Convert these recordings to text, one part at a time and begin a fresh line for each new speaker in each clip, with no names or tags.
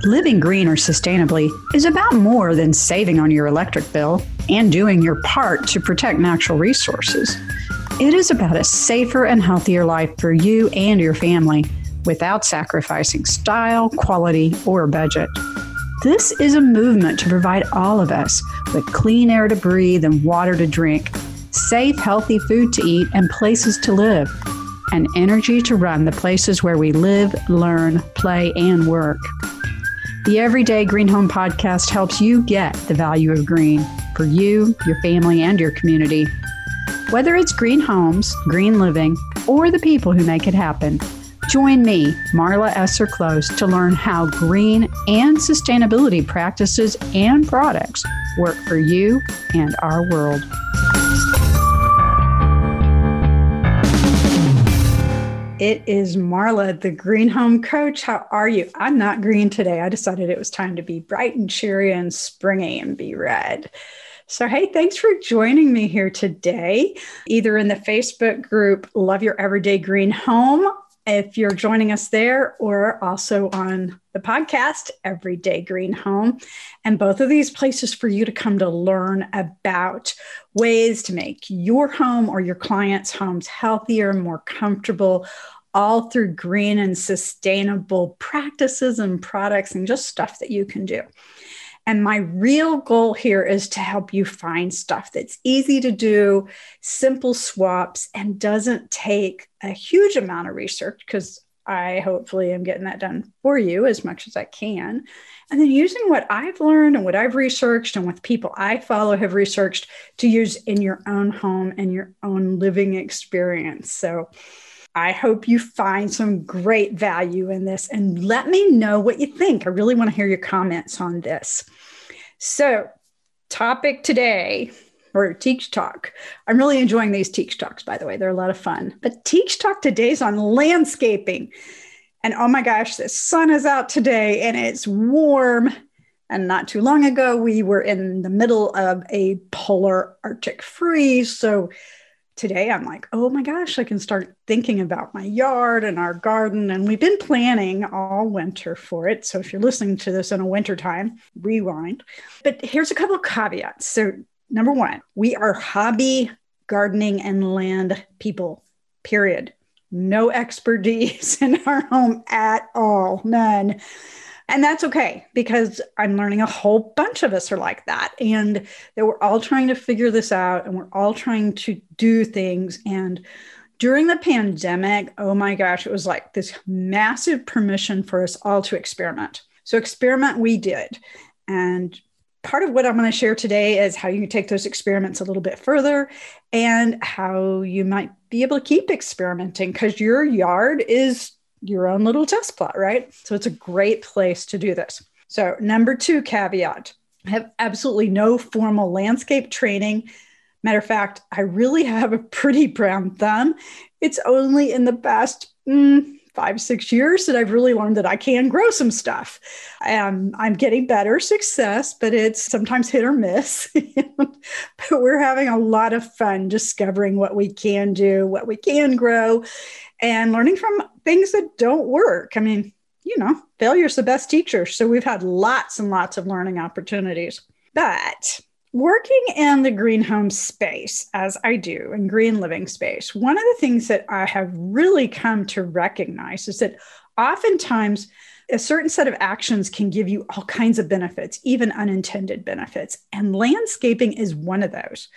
Living green or sustainably is about more than saving on your electric bill and doing your part to protect natural resources. It is about a safer and healthier life for you and your family without sacrificing style, quality, or budget. This is a movement to provide all of us with clean air to breathe and water to drink, safe, healthy food to eat and places to live, and energy to run the places where we live, learn, play, and work. The Everyday Green Home Podcast helps you get the value of green for you, your family, and your community. Whether it's green homes, green living, or the people who make it happen, join me, Marla Esser Close, to learn how green and sustainability practices and products work for you and our world. It is Marla, the Green Home Coach. How are you? I'm not green today. I decided it was time to be bright and cheery and springy and be red. So, hey, thanks for joining me here today, either in the Facebook group, Love Your Everyday Green Home, if you're joining us there, or also on the podcast, Everyday Green Home. And both of these places for you to come to learn about ways to make your home or your clients' homes healthier, more comfortable, all through green and sustainable practices and products and just stuff that you can do. And my real goal here is to help you find stuff that's easy to do, simple swaps, and doesn't take a huge amount of research, because I hopefully am getting that done for you as much as I can. And then using what I've learned and what I've researched and what people I follow have researched to use in your own home and your own living experience. So I hope you find some great value in this, and let me know what you think. I really want to hear your comments on this. So, topic today, or Teach Talk. I'm really enjoying these Teach Talks, by the way. They're a lot of fun. But Teach Talk today is on landscaping. And oh my gosh, the sun is out today and it's warm. And not too long ago, we were in the middle of a polar Arctic freeze. So today I'm like, oh my gosh, I can start thinking about my yard and our garden. And we've been planning all winter for it. So if you're listening to this in a winter time, rewind. But here's a couple of caveats. So number one, we are hobby gardening and land people, period. No expertise in our home at all, none. And that's okay, because I'm learning a whole bunch of us are like that, and that we're all trying to figure this out, and we're all trying to do things. And during the pandemic, oh my gosh, it was like this massive permission for us all to experiment. So experiment we did. And part of what I'm going to share today is how you can take those experiments a little bit further and how you might be able to keep experimenting, because your yard is your own little test plot, right? So it's a great place to do this. So number two caveat, I have absolutely no formal landscape training. Matter of fact, I really have a pretty brown thumb. It's only in the past 5-6 years that I've really learned that I can grow some stuff. I'm getting better success, but it's sometimes hit or miss. But we're having a lot of fun discovering what we can do, what we can grow, and learning from things that don't work. I mean, failure's the best teacher. So we've had lots and lots of learning opportunities. But working in the green home space, as I do in green living space, one of the things that I have really come to recognize is that oftentimes a certain set of actions can give you all kinds of benefits, even unintended benefits. And landscaping is one of those.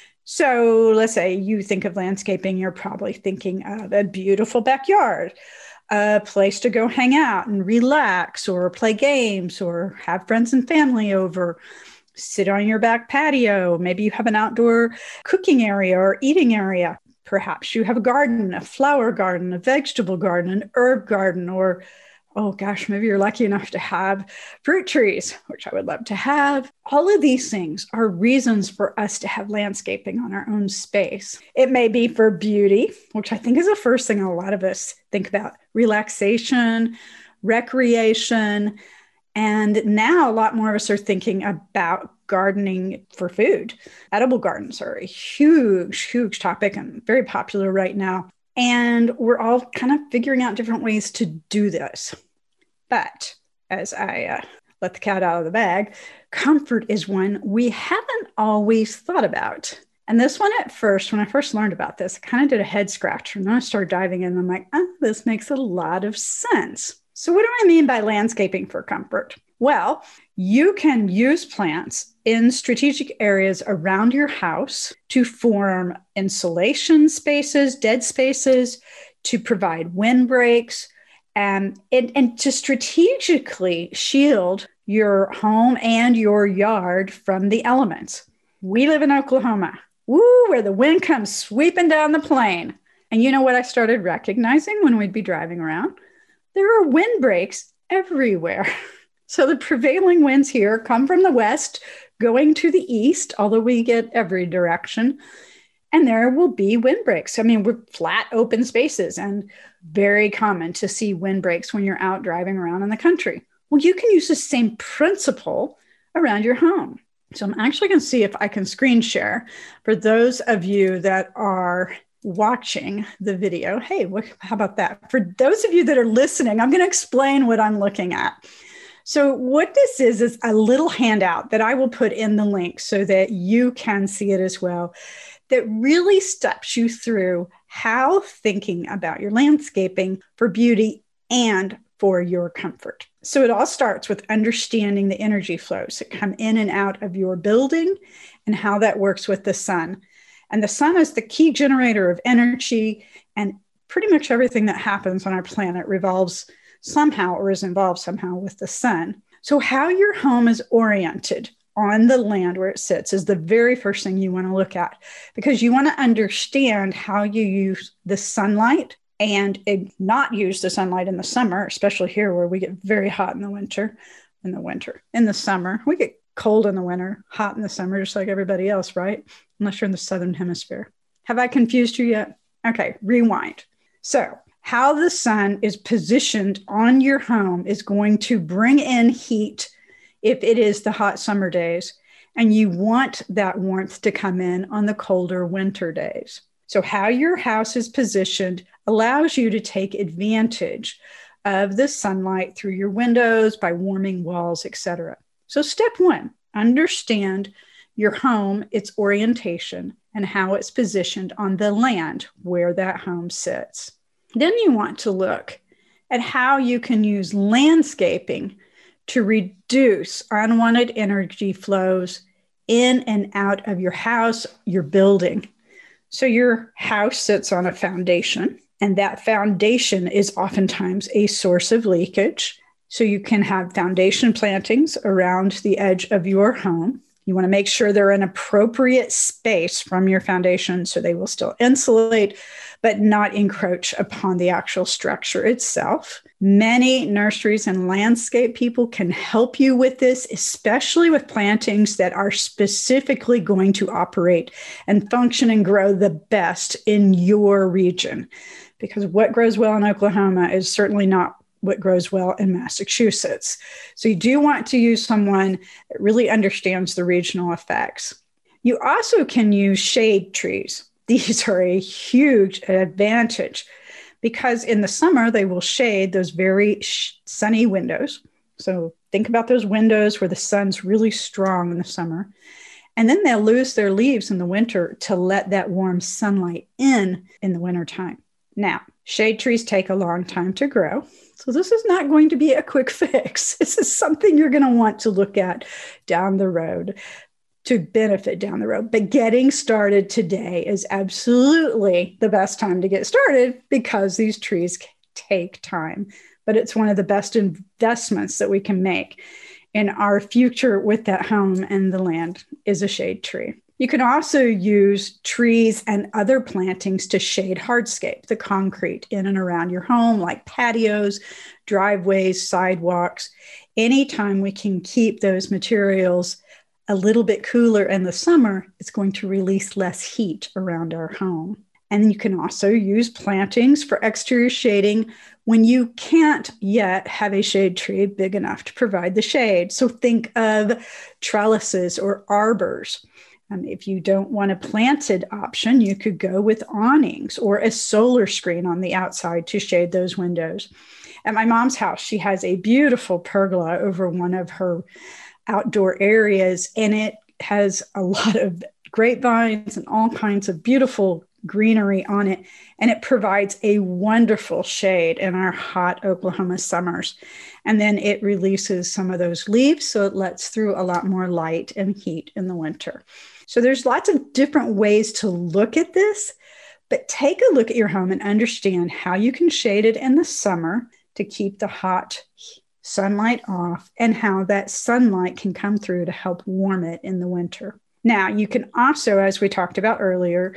So let's say you think of landscaping, you're probably thinking of a beautiful backyard, a place to go hang out and relax, or play games, or have friends and family over, sit on your back patio. Maybe you have an outdoor cooking area or eating area. Perhaps you have a garden, a flower garden, a vegetable garden, an herb garden, or oh gosh, maybe you're lucky enough to have fruit trees, which I would love to have. All of these things are reasons for us to have landscaping on our own space. It may be for beauty, which I think is the first thing a lot of us think about, relaxation, recreation. And now a lot more of us are thinking about gardening for food. Edible gardens are a huge, huge topic and very popular right now. And we're all kind of figuring out different ways to do this. But as I let the cat out of the bag, comfort is one we haven't always thought about. And this one at first, when I first learned about this, I kind of did a head scratcher. And then I started diving in and I'm like, oh, this makes a lot of sense. So what do I mean by landscaping for comfort? Well, you can use plants in strategic areas around your house to form insulation spaces, dead spaces, to provide windbreaks, and to strategically shield your home and your yard from the elements. We live in Oklahoma, where the wind comes sweeping down the plain. And you know what I started recognizing when we'd be driving around? There are windbreaks everywhere. So the prevailing winds here come from the west, going to the east, although we get every direction. And there will be windbreaks. I mean, we're flat, open spaces, and very common to see windbreaks when you're out driving around in the country. Well, you can use the same principle around your home. So I'm actually going to see if I can screen share for those of you that are watching the video. Hey, how about that? For those of you that are listening, I'm going to explain what I'm looking at. So what this is a little handout that I will put in the link so that you can see it as well, that really steps you through how thinking about your landscaping for beauty and for your comfort. So it all starts with understanding the energy flows that come in and out of your building and how that works with the sun. And the sun is the key generator of energy, and pretty much everything that happens on our planet revolves somehow or is involved somehow with the sun. So how your home is oriented on the land where it sits is the very first thing you want to look at, because you want to understand how you use the sunlight and not use the sunlight in the summer, especially here where we get very hot in the winter. In the summer, we get cold in the winter, hot in the summer, just like everybody else, right? Unless you're in the Southern Hemisphere. Have I confused you yet? Okay, rewind. So how the sun is positioned on your home is going to bring in heat if it is the hot summer days, and you want that warmth to come in on the colder winter days. So how your house is positioned allows you to take advantage of the sunlight through your windows by warming walls, etc. So step one, understand your home, its orientation, and how it's positioned on the land where that home sits. Then you want to look at how you can use landscaping to reduce unwanted energy flows in and out of your house, your building. So your house sits on a foundation, and that foundation is oftentimes a source of leakage. So you can have foundation plantings around the edge of your home. You want to make sure they're in appropriate space from your foundation so they will still insulate, but not encroach upon the actual structure itself. Many nurseries and landscape people can help you with this, especially with plantings that are specifically going to operate and function and grow the best in your region. Because what grows well in Oklahoma is certainly not what grows well in Massachusetts. So you do want to use someone that really understands the regional effects. You also can use shade trees. These are a huge advantage because in the summer, they will shade those very sunny windows. So think about those windows where the sun's really strong in the summer. And then they'll lose their leaves in the winter to let that warm sunlight in the wintertime. Now, shade trees take a long time to grow. So this is not going to be a quick fix. This is something you're going to want to look at down the road to benefit down the road. But getting started today is absolutely the best time to get started because these trees take time. But it's one of the best investments that we can make in our future with that home and the land is a shade tree. You can also use trees and other plantings to shade hardscape, the concrete in and around your home, like patios, driveways, sidewalks. Anytime we can keep those materials a little bit cooler in the summer, it's going to release less heat around our home. And you can also use plantings for exterior shading when you can't yet have a shade tree big enough to provide the shade. So think of trellises or arbors. If you don't want a planted option, you could go with awnings or a solar screen on the outside to shade those windows. At my mom's house, she has a beautiful pergola over one of her outdoor areas, and it has a lot of grapevines and all kinds of beautiful greenery on it. And it provides a wonderful shade in our hot Oklahoma summers. And then it releases some of those leaves, so it lets through a lot more light and heat in the winter. So there's lots of different ways to look at this, but take a look at your home and understand how you can shade it in the summer to keep the hot sunlight off, and how that sunlight can come through to help warm it in the winter. Now, you can also, as we talked about earlier,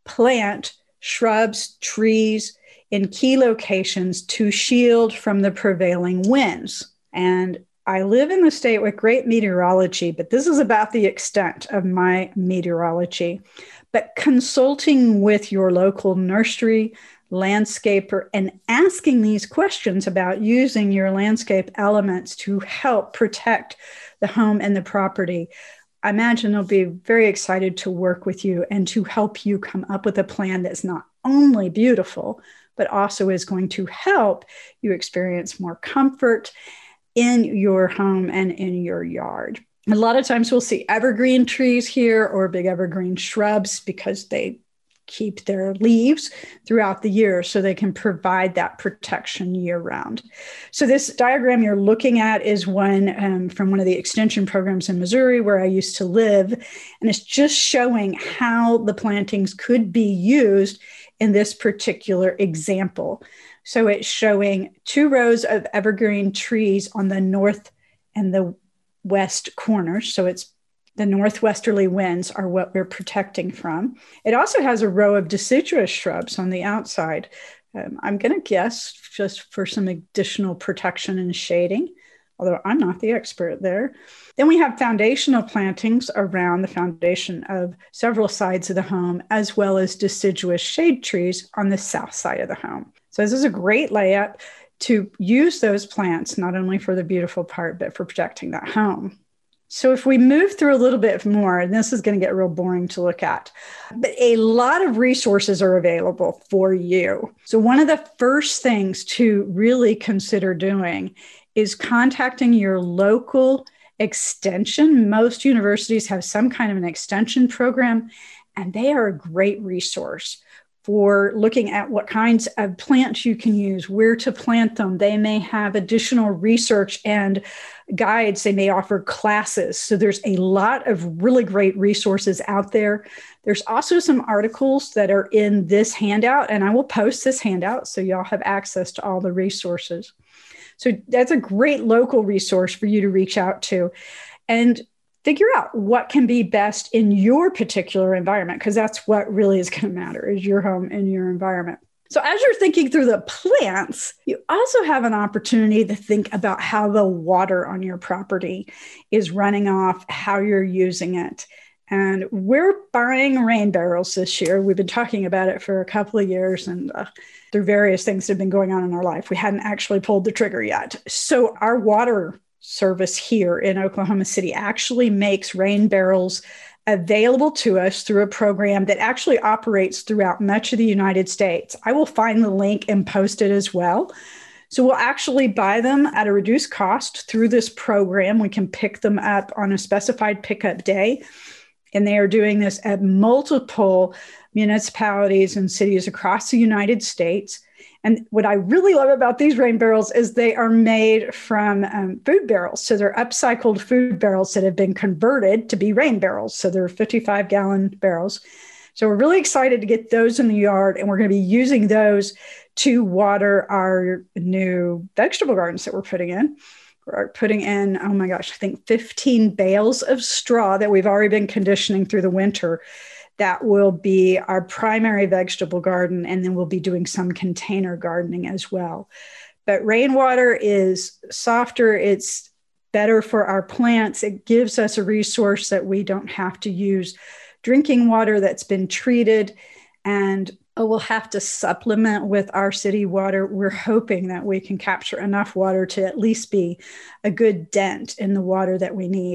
plant shrubs, trees in key locations to shield from the prevailing winds. And I live in the state with great meteorology, but this is about the extent of my meteorology. But consulting with your local nursery, landscaper, and asking these questions about using your landscape elements to help protect the home and the property, I imagine they'll be very excited to work with you and to help you come up with a plan that's not only beautiful, but also is going to help you experience more comfort in your home and in your yard. A lot of times we'll see evergreen trees here or big evergreen shrubs because they keep their leaves throughout the year so they can provide that protection year round. So this diagram you're looking at is one from one of the extension programs in Missouri where I used to live. And it's just showing how the plantings could be used in this particular example. So it's showing 2 rows of evergreen trees on the north and the west corners. So it's the northwesterly winds are what we're protecting from. It also has a row of deciduous shrubs on the outside. I'm going to guess just for some additional protection and shading, although I'm not the expert there. Then we have foundational plantings around the foundation of several sides of the home, as well as deciduous shade trees on the south side of the home. So this is a great layout to use those plants, not only for the beautiful part, but for protecting that home. So if we move through a little bit more, and this is going to get real boring to look at, but a lot of resources are available for you. So one of the first things to really consider doing is contacting your local extension. Most universities have some kind of an extension program, and they are a great resource for looking at what kinds of plants you can use, where to plant them. They may have additional research and guides. They may offer classes. So there's a lot of really great resources out there. There's also some articles that are in this handout, and I will post this handout so y'all have access to all the resources. So that's a great local resource for you to reach out to and figure out what can be best in your particular environment, because that's what really is going to matter, is your home and your environment. So as you're thinking through the plants, you also have an opportunity to think about how the water on your property is running off, how you're using it. And we're buying rain barrels this year. We've been talking about it for a couple of years, and through various things that have been going on in our life, we hadn't actually pulled the trigger yet. So our water service here in Oklahoma City actually makes rain barrels available to us through a program that actually operates throughout much of the United States. I will find the link and post it as well. So we'll actually buy them at a reduced cost through this program. We can pick them up on a specified pickup day. And they are doing this at multiple municipalities and cities across the United States. And what I really love about these rain barrels is they are made from food barrels. So they're upcycled food barrels that have been converted to be rain barrels. So they're 55-gallon barrels. So we're really excited to get those in the yard, and we're going to be using those to water our new vegetable gardens that we're putting in. We're putting in, oh my gosh, I think 15 bales of straw that we've already been conditioning through the winter. That will be our primary vegetable garden, and then we'll be doing some container gardening as well. But rainwater is softer. It's better for our plants. It gives us a resource that we don't have to use drinking water that's been treated, and we'll have to supplement with our city water. We're hoping that we can capture enough water to at least be a good dent in the water that we need.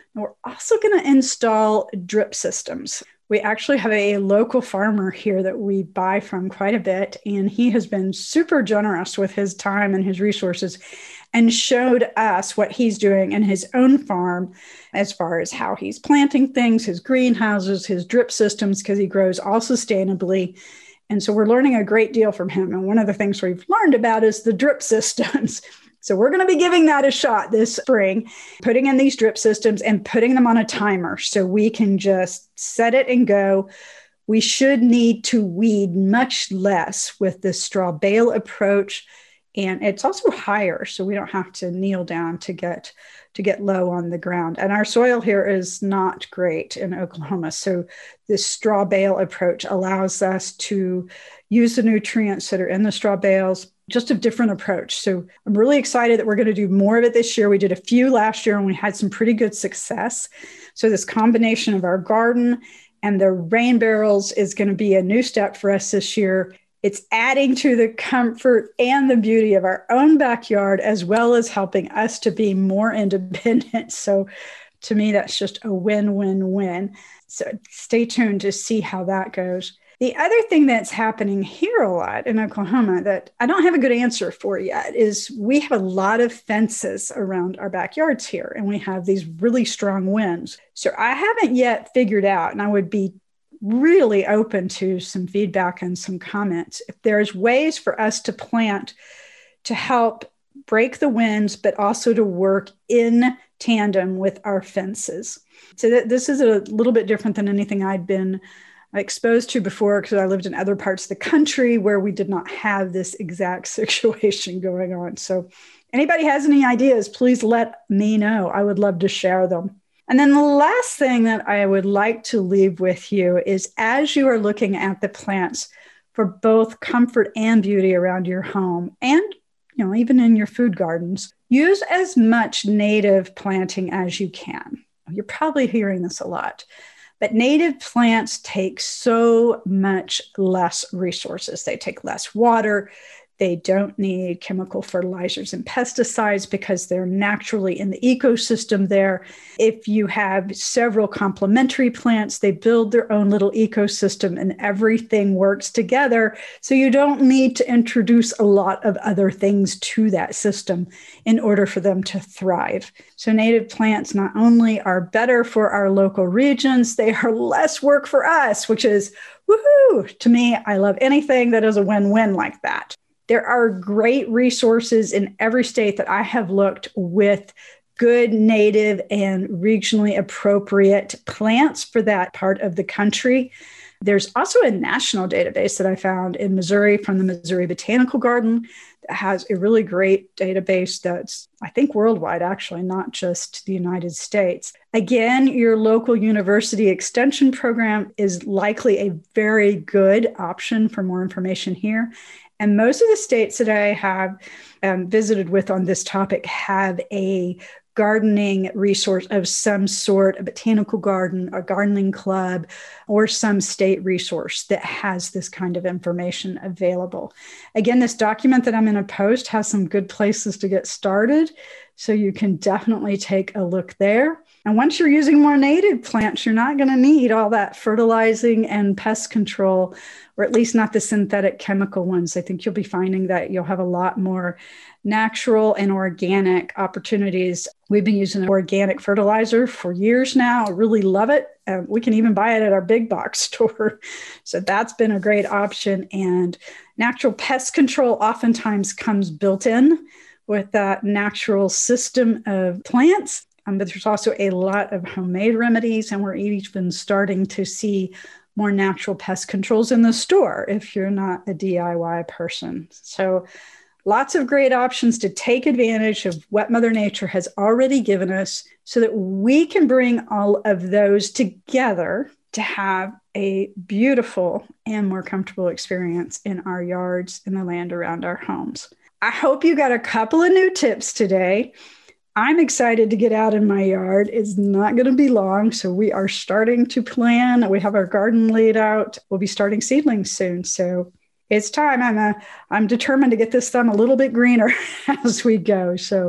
And we're also going to install drip systems. We actually have a local farmer here that we buy from quite a bit, and he has been super generous with his time and his resources and showed us what he's doing in his own farm as far as how he's planting things, his greenhouses, his drip systems, because he grows all sustainably. And so we're learning a great deal from him. And one of the things we've learned about is the drip systems. So we're going to be giving that a shot this spring, putting in these drip systems and putting them on a timer so we can just set it and go. We should need to weed much less with the straw bale approach. And it's also higher, so we don't have to kneel down to get low on the ground. And our soil here is not great in Oklahoma. So this straw bale approach allows us to use the nutrients that are in the straw bales, just a different approach. So I'm really excited that we're going to do more of it this year. We did a few last year and we had some pretty good success. So this combination of our garden and the rain barrels is going to be a new step for us this year. It's adding to the comfort and the beauty of our own backyard, as well as helping us to be more independent. So to me, that's just a win-win-win. So stay tuned to see how that goes. The other thing that's happening here a lot in Oklahoma that I don't have a good answer for yet is we have a lot of fences around our backyards here, and we have these really strong winds. So I haven't yet figured out, and I would be really open to some feedback and some comments, if there's ways for us to plant to help break the winds, but also to work in tandem with our fences. So this is a little bit different than anything I'd been exposed to before, because I lived in other parts of the country where we did not have this exact situation going on. So anybody has any ideas, please let me know. I would love to share them. And then the last thing that I would like to leave with you is, as you are looking at the plants for both comfort and beauty around your home, and even in your food gardens, use as much native planting as you can. You're probably hearing this a lot, but native plants take so much less resources. They take less water. They don't need chemical fertilizers and pesticides because they're naturally in the ecosystem there. If you have several complementary plants, they build their own little ecosystem and everything works together. So you don't need to introduce a lot of other things to that system in order for them to thrive. So native plants not only are better for our local regions, they are less work for us, which is woohoo. To me, I love anything that is a win-win like that. There are great resources in every state that I have looked with good native and regionally appropriate plants for that part of the country. There's also a national database that I found in Missouri from the Missouri Botanical Garden that has a really great database that's, I think, worldwide, actually, not just the United States. Again, your local university extension program is likely a very good option for more information here. And most of the states that I have visited with on this topic have a gardening resource of some sort, a botanical garden, a gardening club, or some state resource that has this kind of information available. Again, this document that I'm going to post has some good places to get started, so you can definitely take a look there. And once you're using more native plants, you're not going to need all that fertilizing and pest control, or at least not the synthetic chemical ones. I think you'll be finding that you'll have a lot more natural and organic opportunities. We've been using organic fertilizer for years now. I really love it. We can even buy it at our big box store. So that's been a great option. And natural pest control oftentimes comes built in with that natural system of plants. But there's also a lot of homemade remedies, and we're even starting to see more natural pest controls in the store if you're not a DIY person. So lots of great options to take advantage of what Mother Nature has already given us so that we can bring all of those together to have a beautiful and more comfortable experience in our yards and the land around our homes. I hope you got a couple of new tips today. I'm excited to get out in my yard. It's not going to be long, so we are starting to plan. We have our garden laid out. We'll be starting seedlings soon, so it's time. I'm determined to get this thumb a little bit greener as we go. So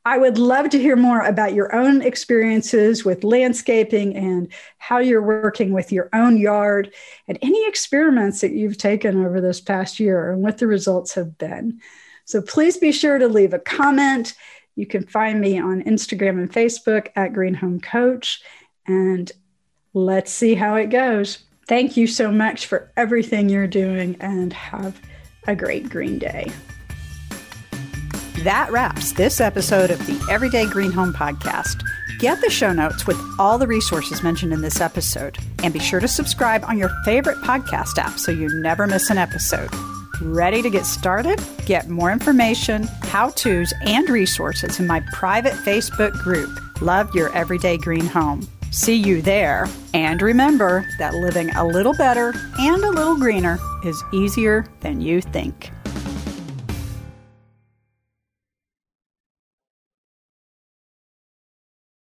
I would love to hear more about your own experiences with landscaping and how you're working with your own yard and any experiments that you've taken over this past year and what the results have been. So please be sure to leave a comment. You can find me on Instagram and Facebook at Green Home Coach, and let's see how it goes. Thank you so much for everything you're doing, and have a great green day. That wraps this episode of the Everyday Green Home Podcast. Get the show notes with all the resources mentioned in this episode, and be sure to subscribe on your favorite podcast app so you never miss an episode. Ready to get started? Get more information, how-tos, and resources in my private Facebook group, Love Your Everyday Green Home. See you there. And remember that living a little better and a little greener is easier than you think.